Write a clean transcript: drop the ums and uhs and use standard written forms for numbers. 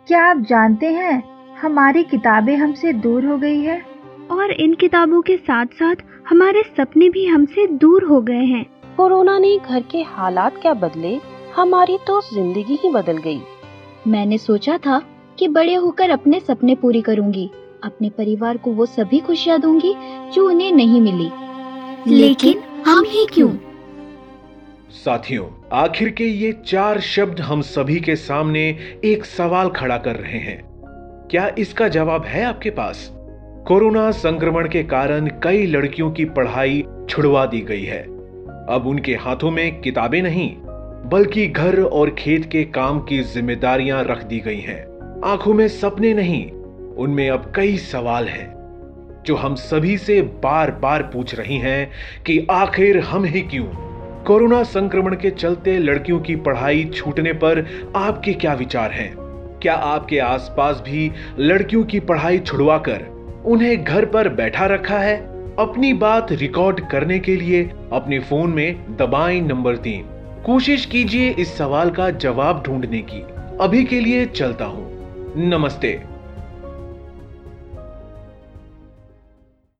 क्या आप जानते हैं, हमारी किताबें हमसे दूर हो गई है। और इन किताबों के साथ साथ हमारे सपने भी हमसे दूर हो गए हैं। कोरोना ने घर के हालात क्या बदले, हमारी तो जिंदगी ही बदल गई। मैंने सोचा था कि बड़े होकर अपने सपने पूरी करूंगी, अपने परिवार को वो सभी खुशियां दूंगी जो उन्हें नहीं मिली। लेकिन हम ही क्यों? साथियों, आखिर के ये 4 शब्द हम सभी के सामने एक सवाल खड़ा कर रहे हैं। क्या इसका जवाब है आपके पास? कोरोना संक्रमण के कारण कई लड़कियों की पढ़ाई छुड़वा दी गई है। अब उनके हाथों में किताबें नहीं, बल्कि घर और खेत के काम की जिम्मेदारियां रख दी गई हैं। आंखों में सपने नहीं, उनमें अब कई सवाल हैं जो हम सभी से बार बार पूछ रही हैं कि आखिर हम ही क्यों? कोरोना संक्रमण के चलते लड़कियों की पढ़ाई छूटने पर आपके क्या विचार हैं? क्या आपके आसपास भी लड़कियों की पढ़ाई छुड़वाकर उन्हें घर पर बैठा रखा है? अपनी बात रिकॉर्ड करने के लिए अपने फोन में दबाएं नंबर 3। कोशिश कीजिए इस सवाल का जवाब ढूंढने की। अभी के लिए चलता हूं। नमस्ते।